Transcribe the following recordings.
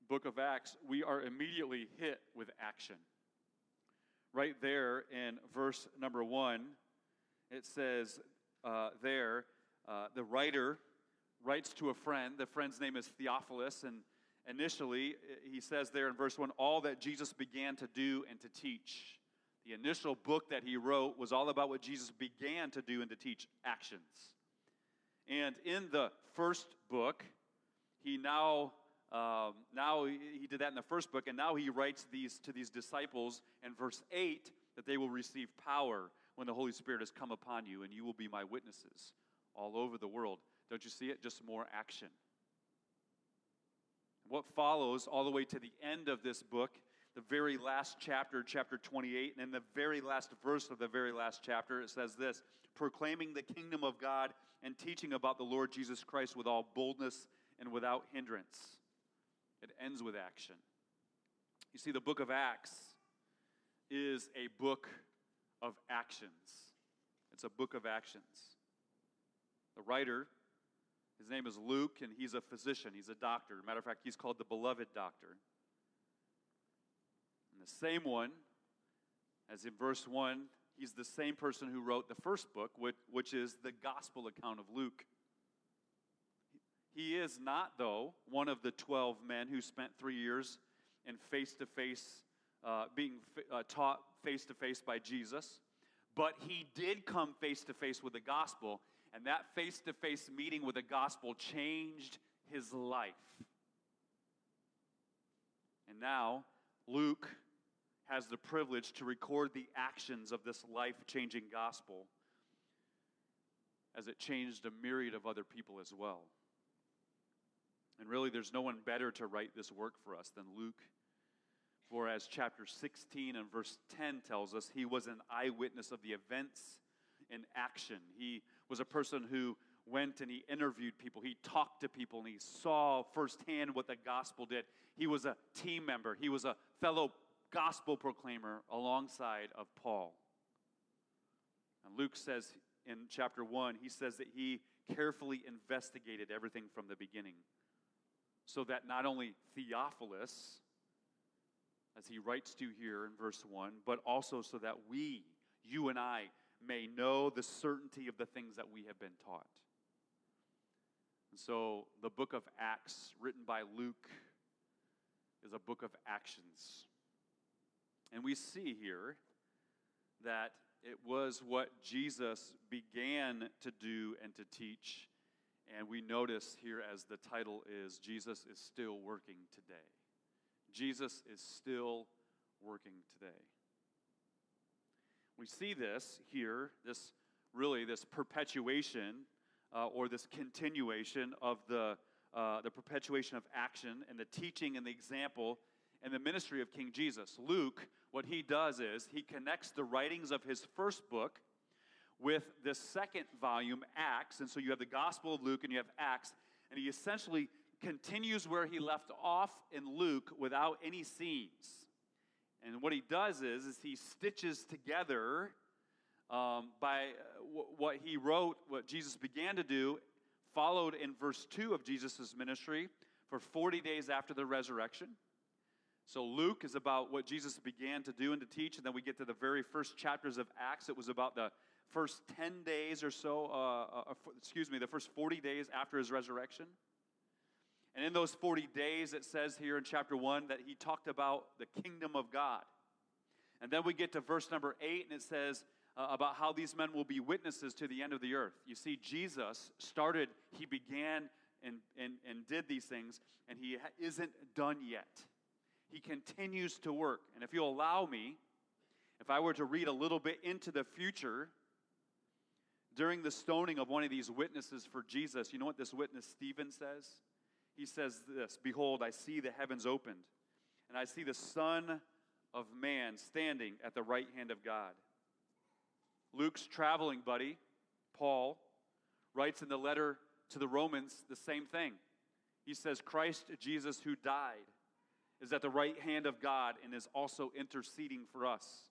book of Acts, we are immediately hit with action. Right there in verse number 1, it says the writer writes to a friend. The friend's name is Theophilus, and initially he says there in verse 1, all that Jesus began to do and to teach. The initial book that he wrote was all about what Jesus began to do and to teach, actions. And in the first book, he now he did that in the first book, and now he writes these to these disciples in verse 8 that they will receive power when the Holy Spirit has come upon you, and you will be my witnesses all over the world. Don't you see it? Just more action. What follows all the way to the end of this book, the very last chapter, chapter 28, and in the very last verse of the very last chapter, it says this, proclaiming the kingdom of God and teaching about the Lord Jesus Christ with all boldness and without hindrance. It ends with action. You see, the book of Acts is a book of actions. It's a book of actions. The writer, his name is Luke, and he's a physician. He's a doctor. Matter of fact, he's called the beloved doctor. And the same one, as in verse 1, he's the same person who wrote the first book, which is the gospel account of Luke. He is not, though, one of the 12 men who spent 3 years in face-to-face, being taught face-to-face by Jesus. But he did come face-to-face with the gospel, and that face-to-face meeting with the gospel changed his life. And now, Luke has the privilege to record the actions of this life-changing gospel as it changed a myriad of other people as well. And really, there's no one better to write this work for us than Luke. For as chapter 16 and verse 10 tells us, he was an eyewitness of the events in action. He was a person who went and he interviewed people. He talked to people and he saw firsthand what the gospel did. He was a team member. He was a fellow gospel proclaimer alongside of Paul. And Luke says in chapter 1, he says that he carefully investigated everything from the beginning, so that not only Theophilus, as he writes to here in verse 1, but also so that we, you and I, may know the certainty of the things that we have been taught. And so the book of Acts, written by Luke, is a book of actions. And we see here that it was what Jesus began to do and to teach. And we notice here, as the title is, Jesus is still working today. Jesus is still working today. We see this here, this perpetuation or this continuation of the perpetuation of action and the teaching and the example and the ministry of King Jesus. Luke, what he does is he connects the writings of his first book with the second volume, Acts. And so you have the Gospel of Luke and you have Acts. And he essentially continues where he left off in Luke without any seams. And what he does is he stitches together by what he wrote, what Jesus began to do, followed in verse 2 of Jesus' ministry for 40 days after the resurrection. So Luke is about what Jesus began to do and to teach, and then we get to the very first chapters of Acts. It was about the first 10 days or so, the first 40 days after his resurrection. And in those 40 days, it says here in chapter 1 that he talked about the kingdom of God. And then we get to verse number 8, and it says about how these men will be witnesses to the end of the earth. You see, Jesus he began and did these things, and he isn't done yet. He continues to work. And if you'll allow me, if I were to read a little bit into the future, during the stoning of one of these witnesses for Jesus, you know what this witness Stephen says? He says this, "Behold, I see the heavens opened, and I see the Son of Man standing at the right hand of God." Luke's traveling buddy, Paul, writes in the letter to the Romans the same thing. He says, "Christ Jesus who died is at the right hand of God and is also interceding for us."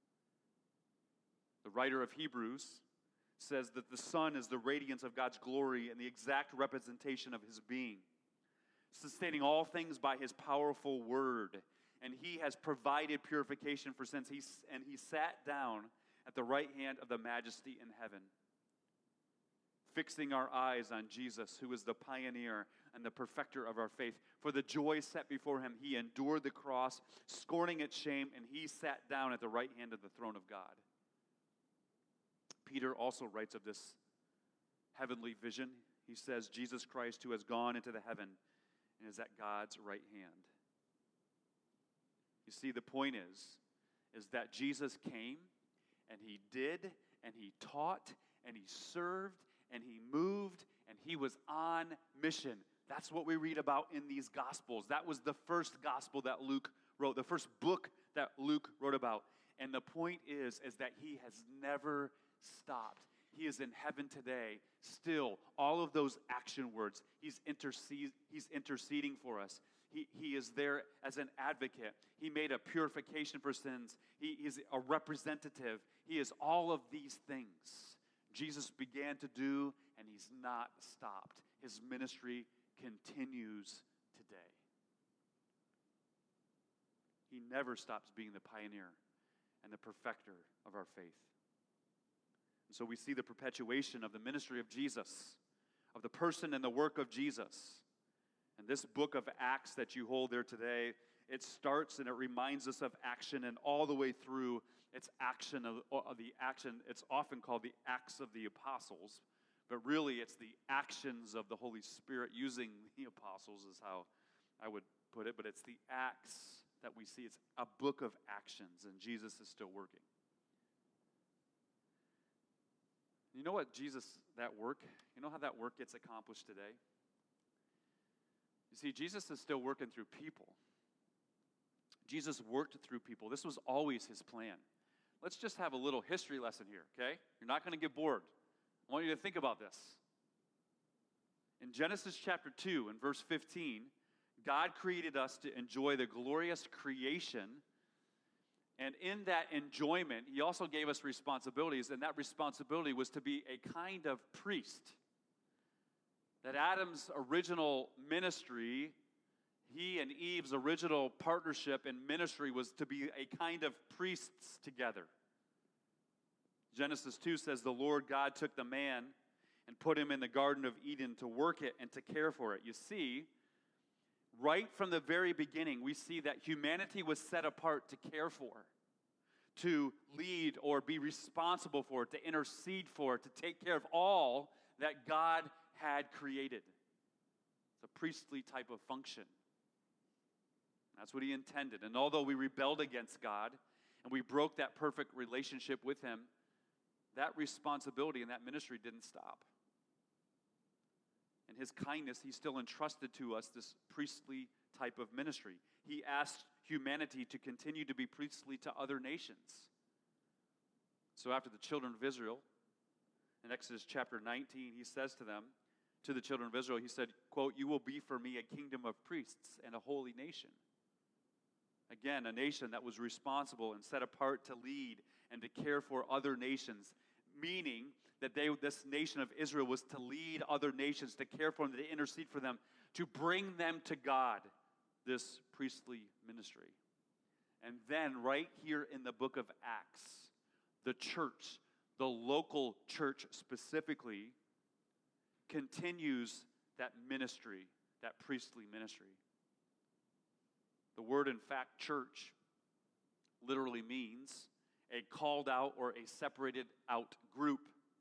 The writer of Hebrews says that the Son is the radiance of God's glory and the exact representation of his being. sustaining all things by his powerful word. And he has provided purification for sins. He sat down at the right hand of the majesty in heaven, fixing our eyes on Jesus, who is the pioneer and the perfecter of our faith. For the joy set before him, he endured the cross, scorning its shame, and he sat down at the right hand of the throne of God. Peter also writes of this heavenly vision. He says, Jesus Christ, who has gone into the heaven and is at God's right hand. You see, the point is that Jesus came, and he did, and he taught, and he served, and he moved, and he was on mission. That's what we read about in these Gospels. That was the first gospel that Luke wrote, the first book that Luke wrote about. And the point is that he has never stopped. He is in heaven today, still. All of those action words, he's interceding for us. He is there as an advocate. He made a purification for sins. He is a representative. He is all of these things Jesus began to do, and he's not stopped. His ministry continues today. He never stops being the pioneer and the perfecter of our faith. And so we see the perpetuation of the ministry of Jesus, of the person and the work of Jesus. And this book of Acts that you hold there today, it starts and it reminds us of action, and all the way through it's action of the action. It's often called the Acts of the Apostles, but really it's the actions of the Holy Spirit using the apostles is how I would put it, but it's the acts that we see. It's a book of actions, and Jesus is still working. You know what you know how that work gets accomplished today? You see, Jesus is still working through people. Jesus worked through people. This was always his plan. Let's just have a little history lesson here, okay? You're not going to get bored. I want you to think about this. In Genesis chapter 2 and verse 15, God created us to enjoy the glorious creation. And in that enjoyment, he also gave us responsibilities, and that responsibility was to be a kind of priest. That Adam's original ministry, he and Eve's original partnership in ministry was to be a kind of priests together. Genesis 2 says, the Lord God took the man and put him in the Garden of Eden to work it and to care for it. You see, right from the very beginning, we see that humanity was set apart to care for, to lead or be responsible for, to intercede for, to take care of all that God had created. It's a priestly type of function. That's what he intended. And although we rebelled against God and we broke that perfect relationship with him, that responsibility and that ministry didn't stop. In his kindness, he still entrusted to us this priestly type of ministry. He asked humanity to continue to be priestly to other nations. So after the children of Israel, in Exodus chapter 19, he says to them, to the children of Israel, he said, quote, you will be for me a kingdom of priests and a holy nation. Again, a nation that was responsible and set apart to lead and to care for other nations, meaning that this nation of Israel was to lead other nations, to care for them, to intercede for them, to bring them to God, this priestly ministry. And then right here in the book of Acts, the church, the local church specifically, continues that ministry, that priestly ministry. The word, in fact, church, literally means a called out or a separated out group.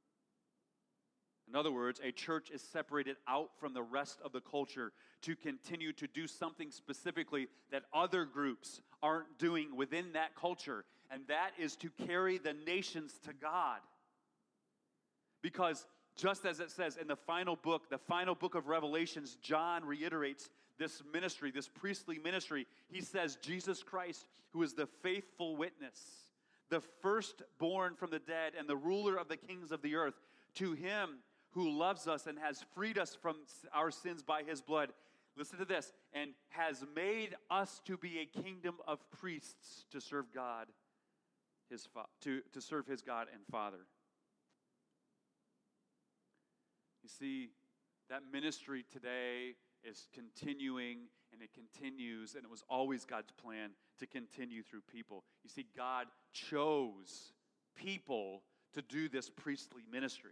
In other words, a church is separated out from the rest of the culture to continue to do something specifically that other groups aren't doing within that culture, and that is to carry the nations to God. Because just as it says in the final book of Revelations, John reiterates this ministry, this priestly ministry. He says, Jesus Christ, who is the faithful witness, the firstborn from the dead and the ruler of the kings of the earth, to him who loves us and has freed us from our sins by his blood. Listen to this, and has made us to be a kingdom of priests to serve God, to serve his God and Father. You see, that ministry today, is continuing, and it continues, and it was always God's plan to continue through people. You see, God chose people to do this priestly ministry.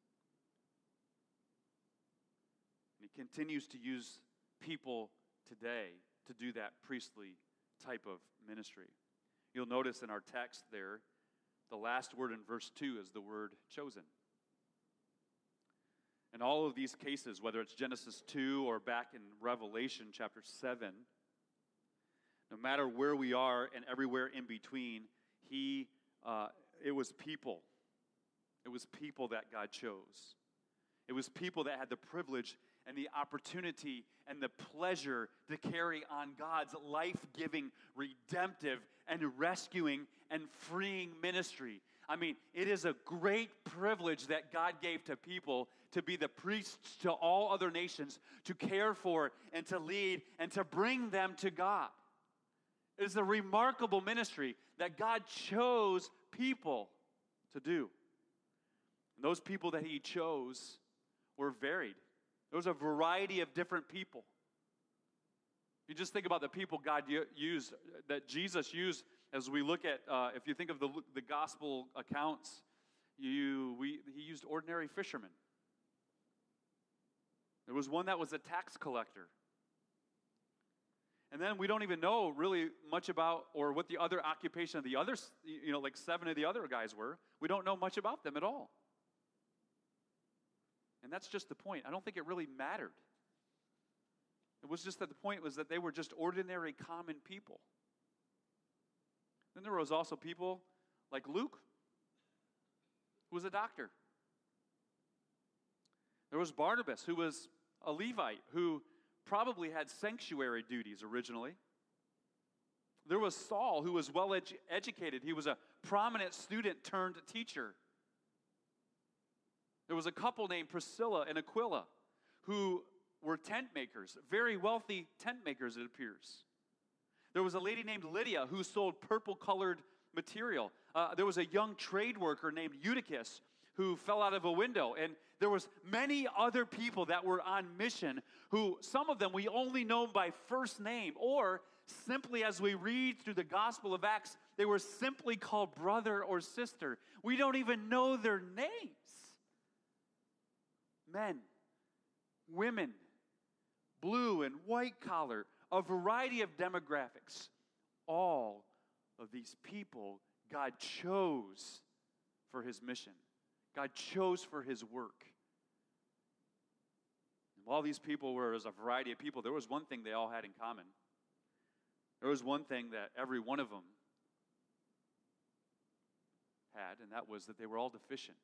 And He continues to use people today to do that priestly type of ministry. You'll notice in our text there, the last word in verse 2 is the word chosen. In all of these cases, whether it's Genesis 2 or back in Revelation chapter 7, no matter where we are and everywhere in between, it was people. It was people that God chose. It was people that had the privilege and the opportunity and the pleasure to carry on God's life-giving, redemptive, and rescuing and freeing ministry. I mean, it is a great privilege that God gave to people to be the priests to all other nations, to care for and to lead and to bring them to God. It is a remarkable ministry that God chose people to do. And those people that He chose were varied. There was a variety of different people. You just think about the people God used, that Jesus used, as we look at, if you think of the gospel accounts, He used ordinary fishermen. There was one that was a tax collector. And then we don't even know really much about, or what the other occupation of the others, like 7 of the other guys were. We don't know much about them at all. And that's just the point. I don't think it really mattered. It was just that the point was that they were just ordinary, common people. Then there was also people like Luke, who was a doctor. There was Barnabas, who was a Levite, who probably had sanctuary duties originally. There was Saul, who was well educated. He was a prominent student turned teacher. There was a couple named Priscilla and Aquila, who were tent makers, very wealthy tent makers, it appears. There was a lady named Lydia who sold purple-colored material. There was a young trade worker named Eutychus who fell out of a window. And there was many other people that were on mission who, some of them we only know by first name, or simply as we read through the Gospel of Acts, they were simply called brother or sister. We don't even know their names. Men, women, blue and white collar, a variety of demographics. All of these people God chose for His mission. God chose for His work. And while these people were as a variety of people, there was one thing they all had in common. There was one thing that every one of them had, and that was that they were all deficient.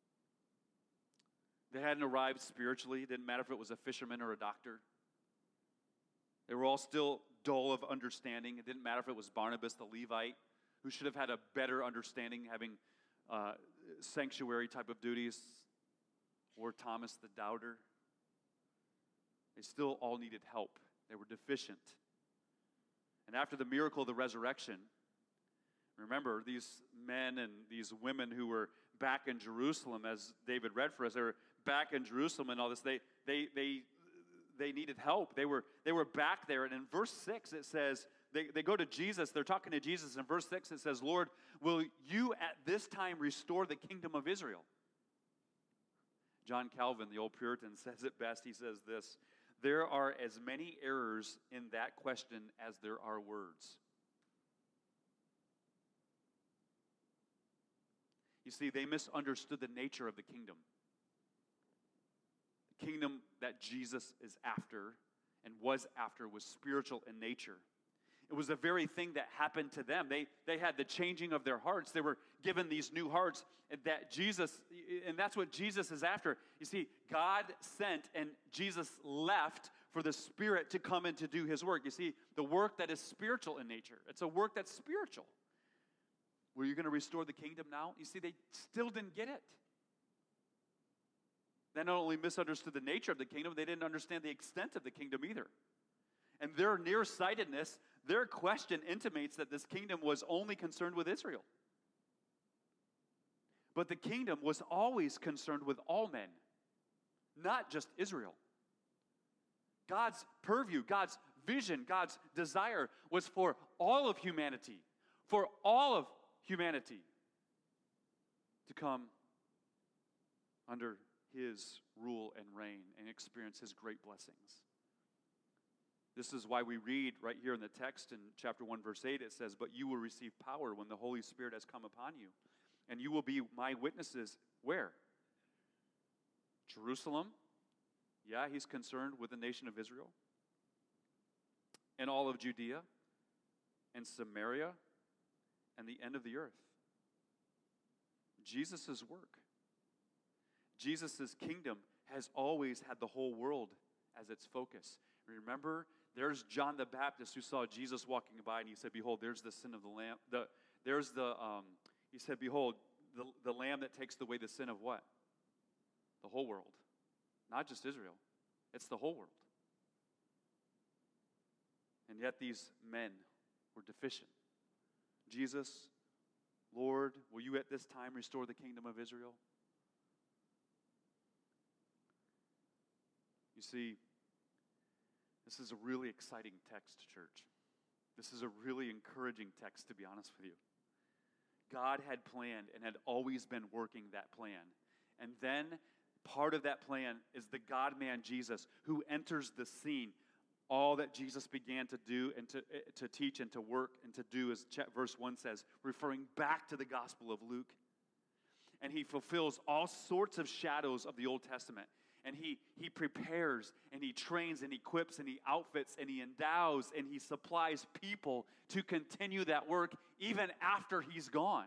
They hadn't arrived spiritually. It didn't matter if it was a fisherman or a doctor. They were all still dull of understanding. It didn't matter if it was Barnabas the Levite, who should have had a better understanding, having sanctuary type of duties, or Thomas the doubter. They still all needed help. They were deficient. And after the miracle of the resurrection, remember, these men and these women who were back in Jerusalem, as David read for us, they were back in Jerusalem and all this. They needed help. They were back there. And in verse 6 it says, they go to Jesus. They're talking to Jesus. In verse 6 it says, Lord, will you at this time restore the kingdom of Israel? John Calvin, the old Puritan, says it best. He says this: there are as many errors in that question as there are words. You see, they misunderstood the nature of the kingdom. The kingdom that Jesus is after and was after was spiritual in nature. It was the very thing that happened to them. They had the changing of their hearts. They were given these new hearts, and that's what Jesus is after. You see, God sent and Jesus left for the Spirit to come and to do His work. You see, the work that is spiritual in nature. It's a work that's spiritual. Were you going to restore the kingdom now? You see, they still didn't get it. They not only misunderstood the nature of the kingdom, they didn't understand the extent of the kingdom either. And their nearsightedness, their question intimates that this kingdom was only concerned with Israel. But the kingdom was always concerned with all men, not just Israel. God's purview, God's vision, God's desire was for all of humanity, to come under his rule and reign and experience his great blessings. This is why we read right here in the text in chapter 1, verse 8, it says, "But you will receive power when the Holy Spirit has come upon you, and you will be my witnesses." Where? Jerusalem. Yeah, he's concerned with the nation of Israel. And all of Judea, and Samaria, and the end of the earth. Jesus' work, Jesus' kingdom has always had the whole world as its focus. Remember, there's John the Baptist who saw Jesus walking by, and he said, "Behold, there's the sin of the lamb." He said, "Behold, the lamb that takes away the sin of what? The whole world. Not just Israel. It's the whole world." And yet these men were deficient. Jesus, Lord, will you at this time restore the kingdom of Israel? You see, this is a really exciting text, church. This is a really encouraging text, to be honest with you. God had planned and had always been working that plan. And then part of that plan is the God-man Jesus who enters the scene. All that Jesus began to do and to teach and to work and to do, as verse 1 says, referring back to the Gospel of Luke. And he fulfills all sorts of shadows of the Old Testament. And he prepares and he trains and equips and he outfits and he endows and he supplies people to continue that work even after he's gone.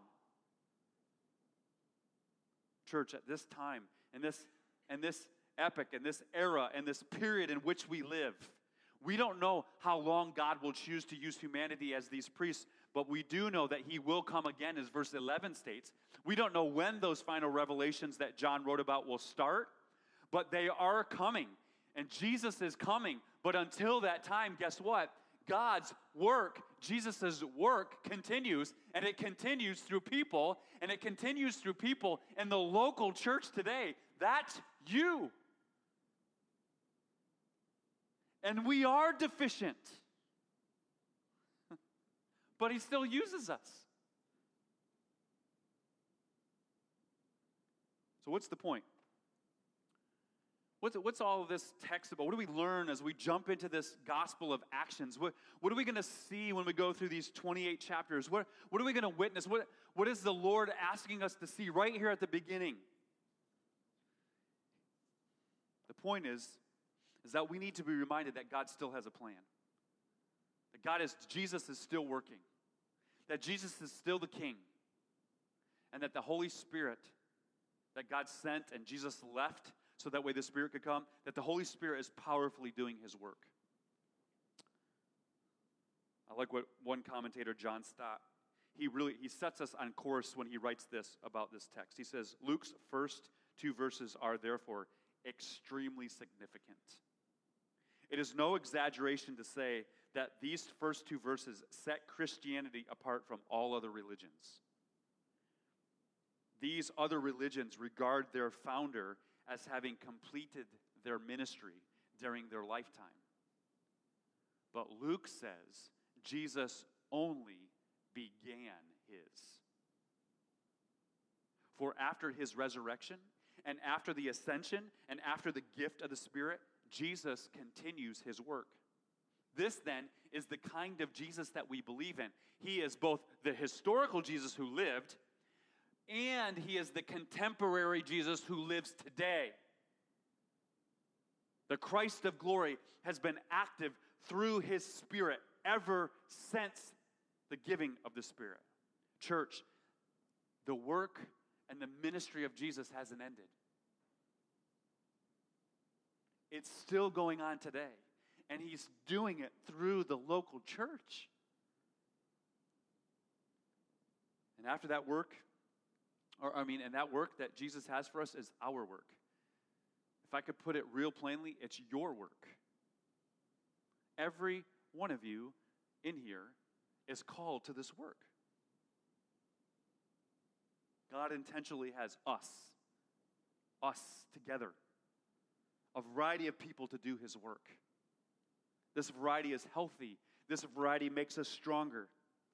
Church, at this time, in this epoch, in this era, in this period in which we live, we don't know how long God will choose to use humanity as these priests, but we do know that he will come again, as verse 11 states. We don't know when those final revelations that John wrote about will start, but they are coming, and Jesus is coming. But until that time, guess what? God's work, Jesus' work continues, and it continues through people, and it continues through people in the local church today. That's you. And we are deficient. But he still uses us. So what's the point? What's all of this text about? What do we learn as we jump into this gospel of actions? What are we going to see when we go through these 28 chapters? What are we going to witness? What is the Lord asking us to see right here at the beginning? The point is that we need to be reminded that God still has a plan. That Jesus is still working. That Jesus is still the King. And that the Holy Spirit that God sent and Jesus left so that way the Spirit could come, that the Holy Spirit is powerfully doing his work. I like what one commentator, John Stott, he sets us on course when he writes this about this text. He says, Luke's first two verses are therefore extremely significant. It is no exaggeration to say that these first two verses set Christianity apart from all other religions. These other religions regard their founder as having completed their ministry during their lifetime. But Luke says Jesus only began his. For after his resurrection, and after the ascension, and after the gift of the Spirit, Jesus continues his work. This, then, is the kind of Jesus that we believe in. He is both the historical Jesus who lived, and he is the contemporary Jesus who lives today. The Christ of glory has been active through his Spirit ever since the giving of the Spirit. Church, the work and the ministry of Jesus hasn't ended. It's still going on today, and he's doing it through the local church. And after that work, and that work that Jesus has for us is our work. If I could put it real plainly, it's your work. Every one of you in here is called to this work. God intentionally has us together, a variety of people to do his work. This variety is healthy. This variety makes us stronger.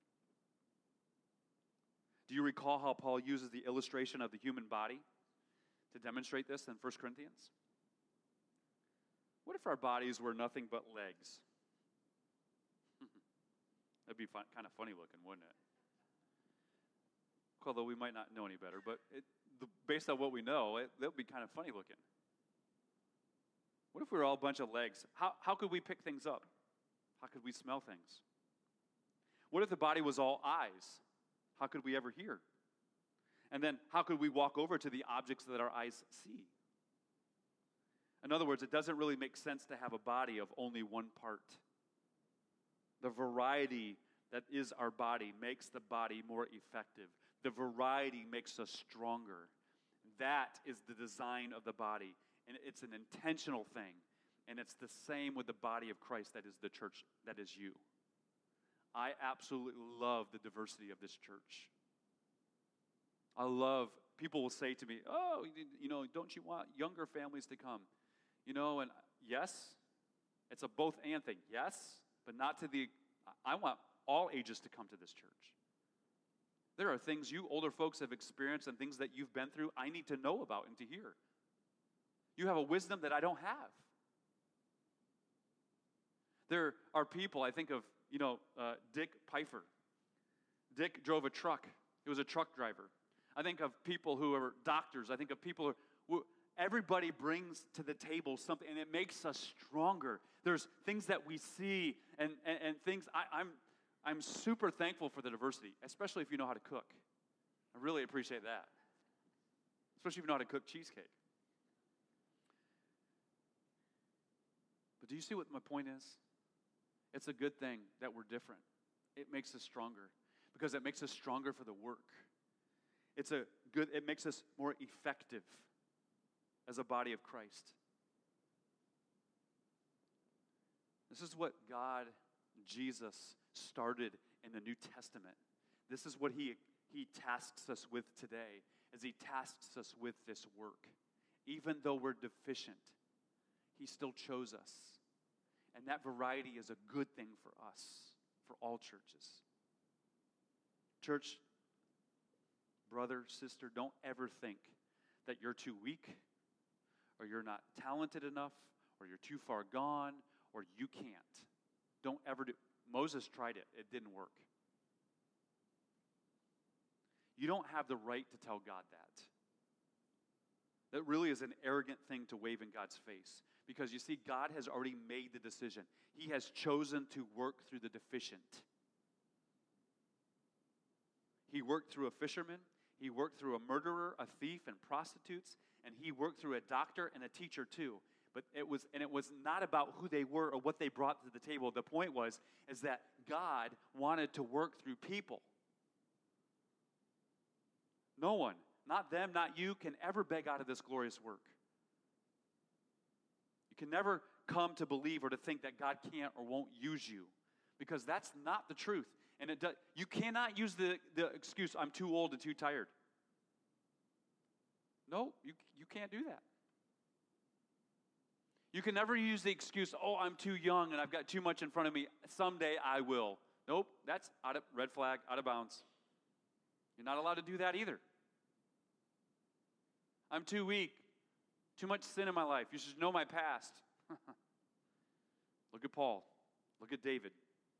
Do you recall how Paul uses the illustration of the human body to demonstrate this in 1 Corinthians? What if our bodies were nothing but legs? That'd be kind of funny looking, wouldn't it? Although we might not know any better, but based on what we know, that would be kind of funny looking. What if we were all a bunch of legs? How could we pick things up? How could we smell things? What if the body was all eyes? How could we ever hear? And then how could we walk over to the objects that our eyes see? In other words, it doesn't really make sense to have a body of only one part. The variety that is our body makes the body more effective. The variety makes us stronger. That is the design of the body. And it's an intentional thing. And it's the same with the body of Christ, that is the church, that is you. I absolutely love the diversity of this church. People will say to me, oh, don't you want younger families to come? And yes, it's a both and thing. Yes, but not to I want all ages to come to this church. There are things you older folks have experienced and things that you've been through I need to know about and to hear. You have a wisdom that I don't have. There are people, I think of, Dick Pfeiffer. Dick drove a truck. He was a truck driver. I think of people who are doctors. I think of people who everybody brings to the table something, and it makes us stronger. There's things that we see and things. I'm super thankful for the diversity, especially if you know how to cook. I really appreciate that. Especially if you know how to cook cheesecake. But do you see what my point is? It's a good thing that we're different. It makes us stronger because it makes us stronger for the work. It makes us more effective as a body of Christ. This is what God, Jesus, started in the New Testament. This is what he tasks us with today, as he tasks us with this work. Even though we're deficient, he still chose us. And that variety is a good thing for us, for all churches. Church, brother, sister, don't ever think that you're too weak, or you're not talented enough, or you're too far gone, or you can't. Don't ever do. Moses tried it. It didn't work. You don't have the right to tell God that. That really is an arrogant thing to wave in God's face. Because you see, God has already made the decision. He has chosen to work through the deficient. He worked through a fisherman. He worked through a murderer, a thief, and prostitutes. And he worked through a doctor and a teacher too. But it was not about who they were or what they brought to the table. The point is that God wanted to work through people. No one, not them, not you, can ever beg out of this glorious work. You can never come to believe or to think that God can't or won't use you, because that's not the truth. And you cannot use the excuse, I'm too old and too tired. No, you can't do that. You can never use the excuse, oh, I'm too young and I've got too much in front of me. Someday I will. Nope, that's red flag, out of bounds. You're not allowed to do that either. I'm too weak. Too much sin in my life. You should know my past. Look at Paul. Look at David.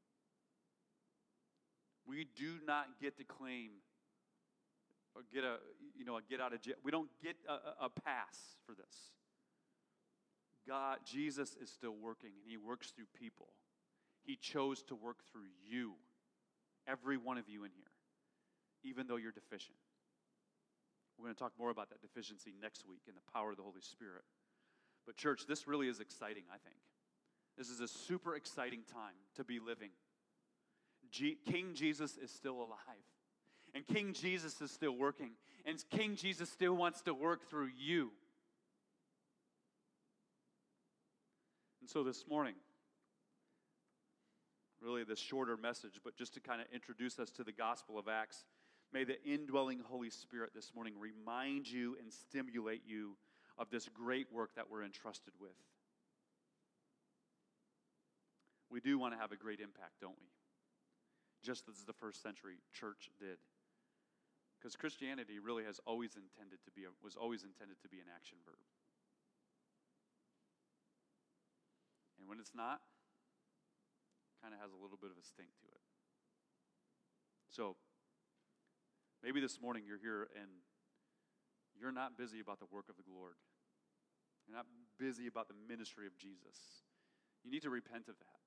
We do not get to claim or get get out of jail. We don't get a pass for this. Jesus is still working, and he works through people. He chose to work through you, every one of you in here, even though you're deficient. We're going to talk more about that deficiency next week in the power of the Holy Spirit. But church, this really is exciting, I think. This is a super exciting time to be living. King Jesus is still alive. And King Jesus is still working. And King Jesus still wants to work through you. And so this morning, really this shorter message, but just to kind of introduce us to the Gospel of Acts, may the indwelling Holy Spirit this morning remind you and stimulate you of this great work that we're entrusted with. we do want to have a great impact, don't we? Just as the first century church did. Because Christianity really was always intended to be an action verb. And when it's not, kind of has a little bit of a stink to it. So, maybe this morning you're here and you're not busy about the work of the Lord. You're not busy about the ministry of Jesus. You need to repent of that.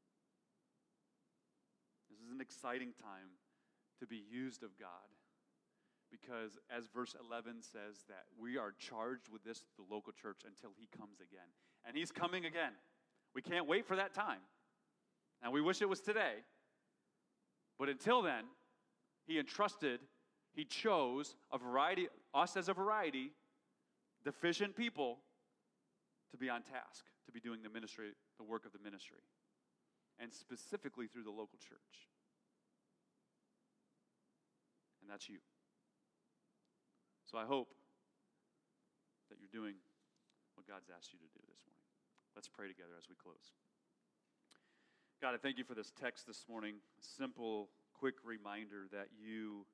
This is an exciting time to be used of God, because as verse 11 says, that we are charged with this, the local church, until he comes again. And he's coming again. We can't wait for that time. And we wish it was today. But until then, he chose us as a variety, deficient people, to be on task, to be doing the work of the ministry. And specifically through the local church. And that's you. So I hope that you're doing what God's asked you to do this morning. Let's pray together as we close. God, I thank you for this text this morning. A simple, quick reminder that you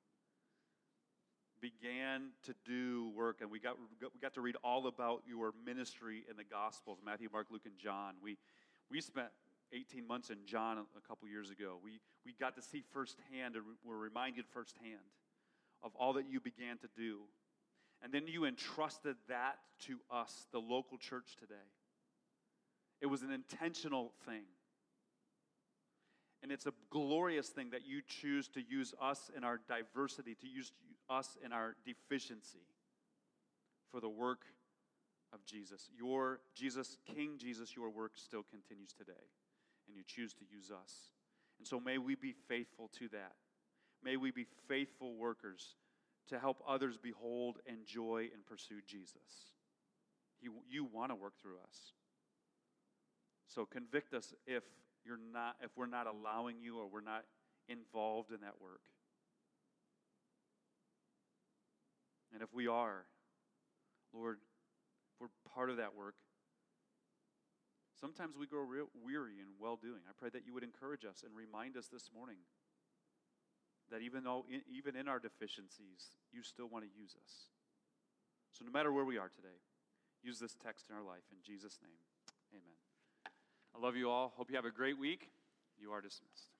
began to do work, and we got to read all about your ministry in the Gospels, Matthew, Mark, Luke, and John. We spent 18 months in John a couple years ago. We got to see firsthand, and were reminded firsthand of all that you began to do. And then you entrusted that to us, the local church today. It was an intentional thing. And it's a glorious thing that you choose to use us in our diversity, to use us in our deficiency for the work of Jesus. King Jesus, your work still continues today. And you choose to use us. And so may we be faithful to that. May we be faithful workers to help others behold, enjoy, and pursue Jesus. You want to work through us. So convict us if we're not allowing you, or we're not involved in that work. And if we are, Lord, if we're part of that work, sometimes we grow weary in well-doing. I pray that you would encourage us and remind us this morning that even in our deficiencies, you still want to use us. So no matter where we are today, use this text in our life. In Jesus' name, amen. I love you all. Hope you have a great week. You are dismissed.